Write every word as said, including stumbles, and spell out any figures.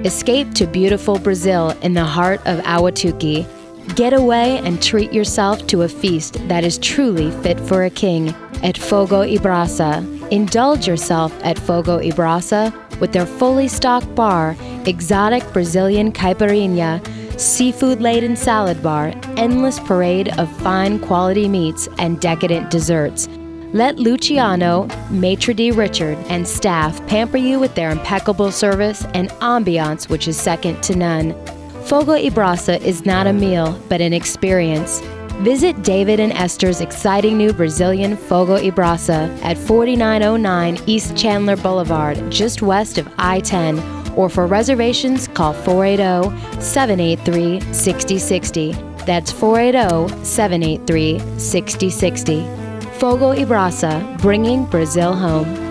Escape to beautiful Brazil in the heart of Ahwatukee. Get away and treat yourself to a feast that is truly fit for a king at Fogo Ibraça. Indulge yourself at Fogo Ibraça with their fully stocked bar, exotic Brazilian caipirinha, seafood-laden salad bar, endless parade of fine quality meats, and decadent desserts. Let Luciano, Maitre d' Richard, and staff pamper you with their impeccable service and ambiance which is second to none. Fogo Ibraça is not a meal, but an experience. Visit David and Esther's exciting new Brazilian Fogo Ibraça at forty-nine oh nine East Chandler Boulevard, just west of I ten, or for reservations, call four eight zero, seven eight three, six zero six zero. That's four eight zero, seven eight three, six zero six zero. Fogo Ibraça, bringing Brazil home.